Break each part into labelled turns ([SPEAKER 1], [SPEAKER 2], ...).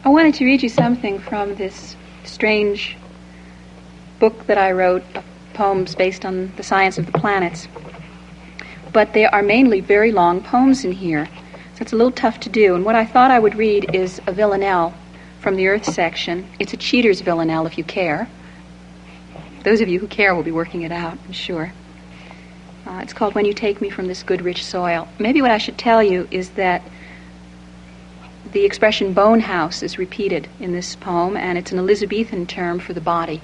[SPEAKER 1] I wanted to read you something from this strange book that I wrote, of poems based on the science of the planets. But there are mainly very long poems in here, so it's a little tough to do. And what I thought I would read is a villanelle from the Earth section. It's a cheater's villanelle, if you care. Those of you who care will be working it out, I'm sure. It's called When You Take Me From This Good Rich Soil. Maybe what I should tell you is that the expression bone house is repeated in this poem, and it's an Elizabethan term for the body.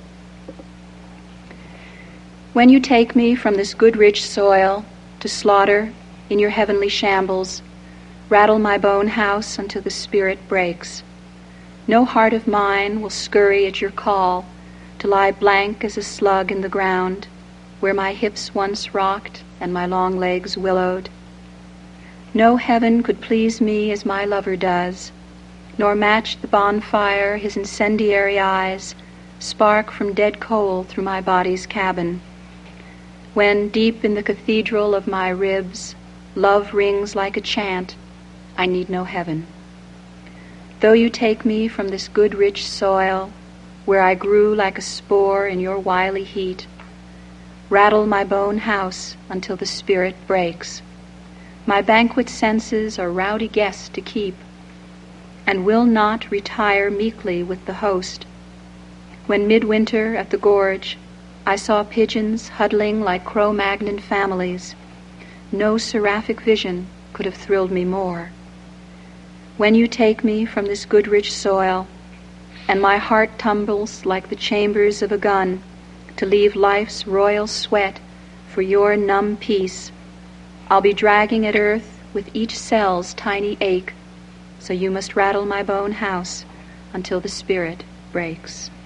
[SPEAKER 1] When you take me from this good rich soil to slaughter in your heavenly shambles, rattle my bone house until the spirit breaks. No heart of mine will scurry at your call to lie blank as a slug in the ground, where my hips once rocked and my long legs willowed. No heaven could please me as my lover does, nor match the bonfire his incendiary eyes spark from dead coal through my body's cabin. When, deep in the cathedral of my ribs, love rings like a chant, I need no heaven. Though you take me from this good rich soil, where I grew like a spore in your wily heat, rattle my bone house until the spirit breaks. My banquet senses are rowdy guests to keep, and will not retire meekly with the host. When midwinter at the gorge I saw pigeons huddling like Cro-Magnon families, no seraphic vision could have thrilled me more. When you take me from this good rich soil, and my heart tumbles like the chambers of a gun to leave life's royal sweat for your numb peace, I'll be dragging at earth with each cell's tiny ache, so you must rattle my bone house until the spirit breaks.